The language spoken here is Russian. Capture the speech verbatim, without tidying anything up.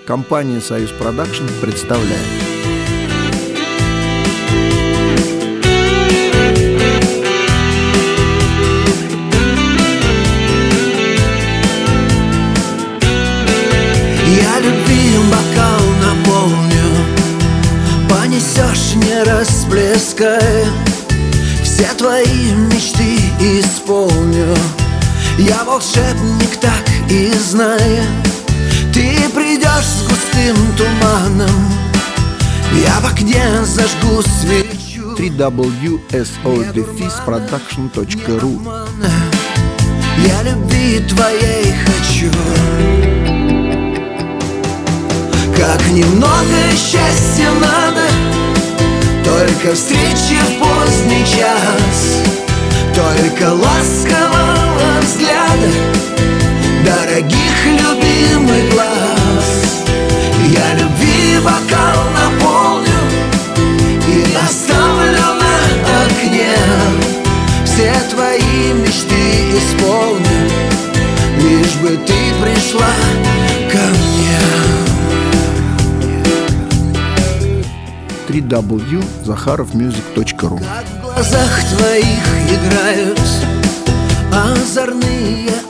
Компания «Союз Продакшн» представляет. Я любви бокал наполню, понесешь, не расплеская, все твои мечты исполню. Я волшебник, так и зная, ты придешь с густым туманом, я в окне зажгу свечу. три дабл ю эс о дефис продакшн точка ру. Я любви твоей хочу. Как немного счастья надо, только встречи в поздний час, только ласкового взгляда, дорогих любимых глаз. Я любви бокал наполню и оставлю на окне, все твои мечты исполню, лишь бы ты пришла ко мне. три дабл ю захаров мьюзик точка ру. Как в глазах твоих играют озорные